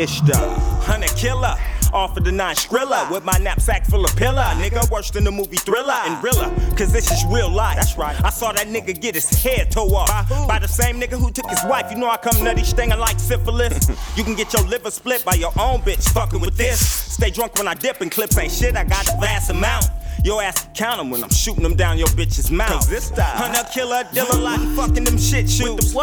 It's the Hunter Killer. Off of the 9 Skrilla with my knapsack full of pillar. Nigga worse than the movie Thriller and Rilla, cause this is real life. That's right. I saw that nigga get his head tore off by the same nigga who took his wife. You know I come nutty stinging like syphilis. You can get your liver split by your own bitch fucking with this. Stay drunk when I dip and clips ain't shit. I got a vast amount. Your ass can count them when I'm shooting them down your bitch's mouth. Hunter Killer, dealer lot and fucking them shit shoes.